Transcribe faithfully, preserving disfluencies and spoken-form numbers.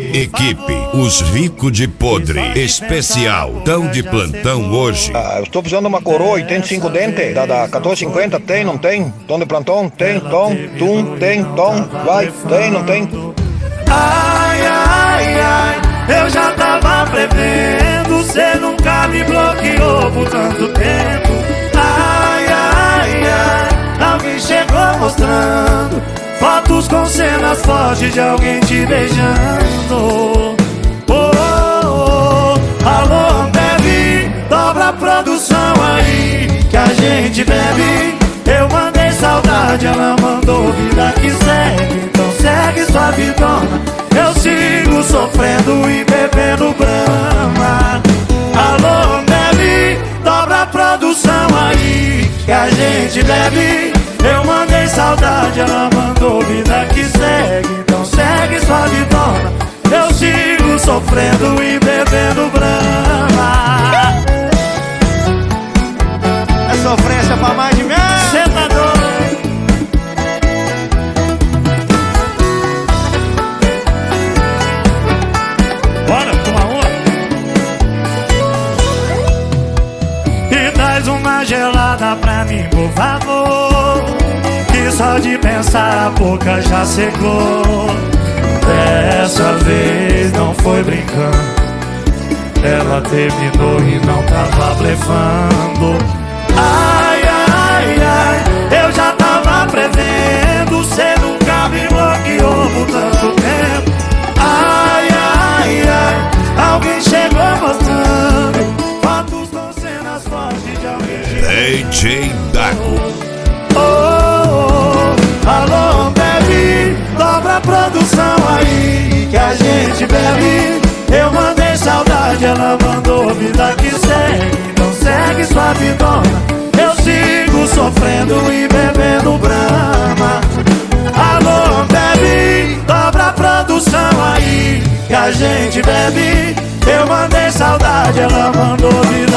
Equipe, os ricos de podre, especial, tão de plantão hoje. Ah, eu estou precisando de uma coroa e tem cinco dentes, da, da quatorze cinquenta, tem, não tem? Tom de plantão, tem, tom, tum, tem, tom, vai, tem, não tem? Ai, ai, ai, eu já tava prevendo, cê nunca me bloqueou por tanto tempo. Ai, ai, ai, alguém chegou mostrando fotos com cenas fortes de alguém te beijando. Oh, oh, oh. Alô, bebe, dobra a produção aí que a gente bebe. Eu mandei saudade, ela mandou vida que segue. Então segue sua vidona, eu sigo sofrendo e bebendo brama. Alô, bebe, dobra a produção aí que a gente bebe. Eu mandei saudade, ela mandou vida que segue. Então segue sua vidona, eu sigo sofrendo e bebendo brama. É sofrência pra mais de mim. Cê tá doido? Bora, toma uma. E traz uma gelada pra mim, por favor, que só de pensar a boca já secou. Dessa vez não foi brincando, ela terminou e não tava blefando. Ai, ai, ai, eu já tava prevendo, cê nunca me bloqueou por tanto tempo. Ai, ai, ai, alguém chegou mostrando fotos com cenas fortes de alguém. D J Dago. Oh, oh, oh, alô, bebe, dobra a produção aí que a gente bebe. Eu mandei saudade, ela mandou vida que segue. Então segue sua vidona, eu sigo sofrendo e bebendo brama. Alô, bebe, dobra a produção aí que a gente bebe. Eu mandei saudade, ela mandou vida